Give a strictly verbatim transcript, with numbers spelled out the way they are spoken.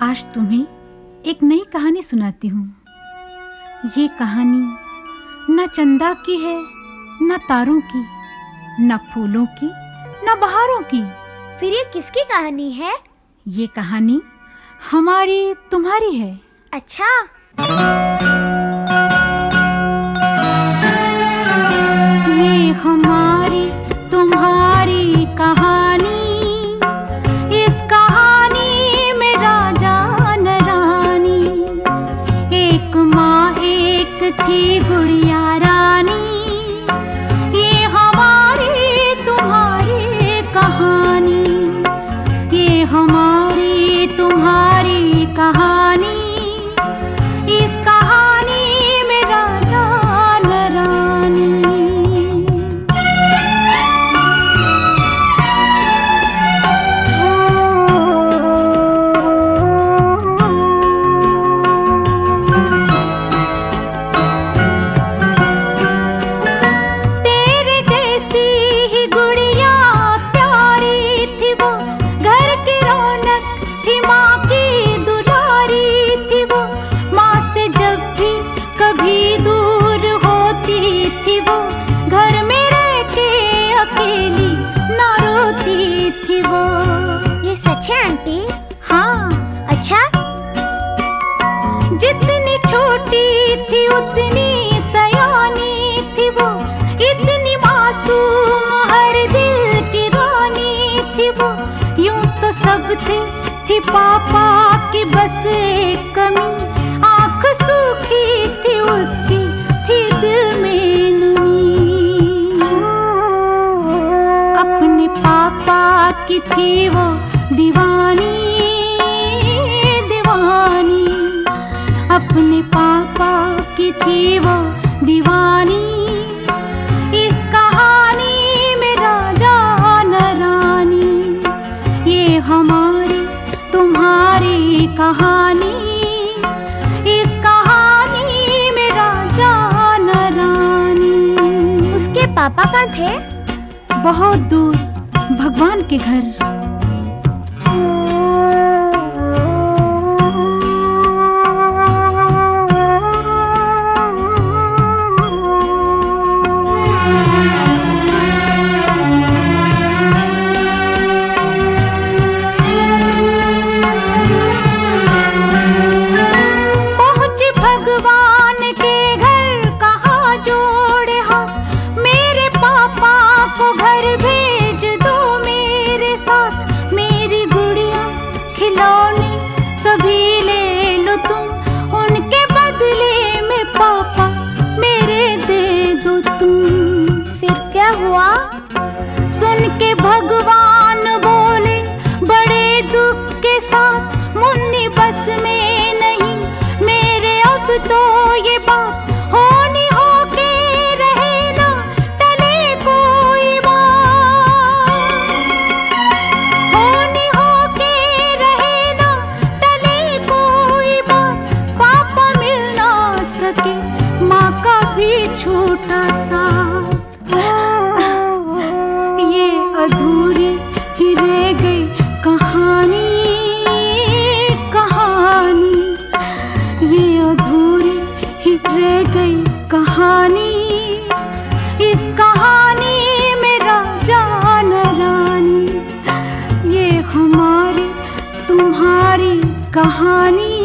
आज तुम्हें एक नई कहानी सुनाती हूँ। ये कहानी न चंदा की है, न तारों की, न फूलों की, न बहारों की। फिर ये किसकी कहानी है? ये कहानी हमारी तुम्हारी है। अच्छा। ये हमारी तुम्हारी कहानी, इस कहानी में राजा न रानी, एक माँ एक थी गुड़िया रानी। ये हमारी तुम्हारी कहानी, ये हमारी तुम्हारी कहानी, इस कहानी में राजा न रानी। तेरे जैसी ही गुड़िया प्यारी थी वो, घर की रौनक थी, माँ की दुलारी थी वो। माँ से जब भी कभी दूर होती थी वो, घर में रह के अकेली ना रोती थी वो। ये सच है आंटी? हाँ, अच्छा। जितनी छोटी थी उतनी सयानी थी वो, इतनी मासूम हर दिल की रानी थी वो। यूं तो सब थे, थी पापा की बस एक कमी, आँख सूखी थी उसकी, थी दिल में नमी। अपने पापा की थी वो दीवानी दीवानी, अपने पापा की थी वो दीवानी। इस कहानी में राजा न रानी, ये हमारी तुम्हारी कहानी, इस कहानी में राजा न रानी। उसके पापा कहाँ थे? बहुत दूर भगवान के घर। पहुँची भगवान के घर, कहाँ जोड़े हाथ, मेरे पापा को घर भेज दो मेरे साथ। मेरी गुड़िया खिलौने सभी ले लो तुम, उनके बदले में पापा मेरे दे दो तुम। फिर क्या हुआ? सुन के भगवान बोले बड़े दुख के साथ, मुन्नी बस में नहीं मेरे अब तो ये बात, होनी हो के रहे ना टले कोई बात, होनी हो के रहे ना टले कोई बात। पापा मिल ना सके, माँ का भी छोटा साथ, ये अधूरी ही रह गई कहानी कहानी, ये अधूरी ही रह गई कहानी। इस कहानी में राजा न रानी, ये हमारी तुम्हारी कहानी।